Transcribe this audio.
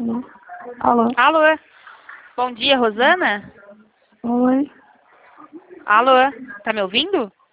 Alô? Alô? Bom dia, Rosana? Oi? Alô? Tá me ouvindo?